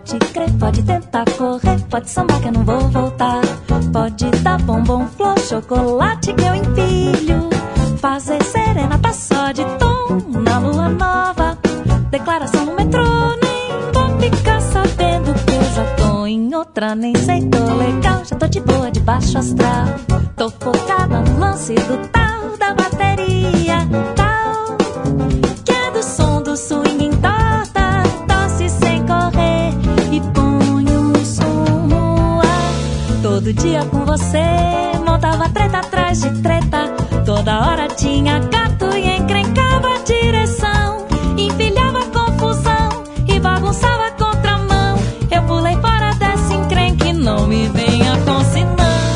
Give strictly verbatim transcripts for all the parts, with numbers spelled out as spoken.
Pode crer, pode tentar correr, pode sambar que eu não vou voltar. Pode dar bombom, flor, chocolate que eu empilho. Fazer serenata só de tom na lua nova. Declaração no metrô, nem vou ficar sabendo que eu já tô em outra. Nem sei, tô legal, já tô de boa, de baixo astral. Tô focada no lance do tal da bateria, tal que é do som do swing em torta. Tosse sem correr e ponho um som no ar. Todo dia com você montava treta atrás de treta. Toda hora tinha gato e encrencava a direção. Empilhava confusão e bagunçava a contramão. Eu pulei fora dessa encrenque, não me venha com sinão.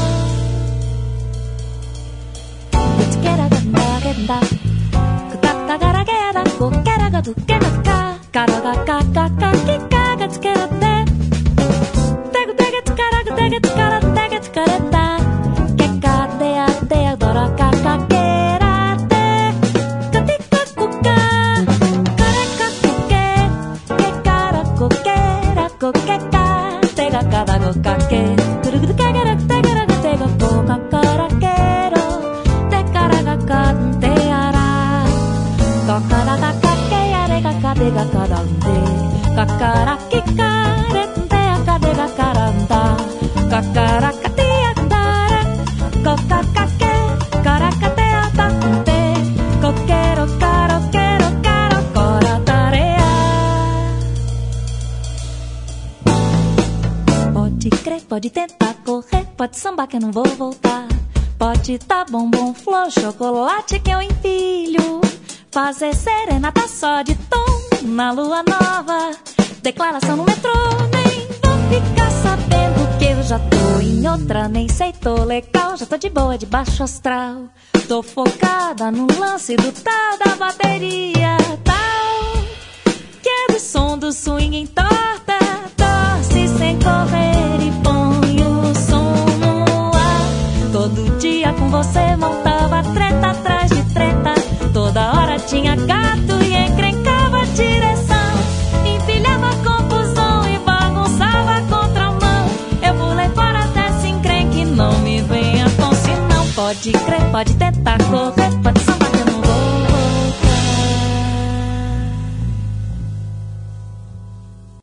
Pode crer, pode tentar correr, pode sambar que eu não vou voltar. Pode dar bombom, flor, chocolate que eu empilho. Fazer serenata só de tom na lua nova. Declaração no metrô, nem vou ficar sabendo que eu já tô em outra. Nem sei, tô legal, já tô de boa, de baixo astral. Tô focada no lance do tal da bateria, tal que é do som do swing em torta. Torce sem correr e põe o som no ar. Todo dia com você montava treta atrás de treta. Toda hora tinha gato e encrencava a direção. Empilhava confusão e bagunçava a contramão. Eu pulei fora dessa encrenque, não me venha com sinão. Pode crer, pode tentar correr, pode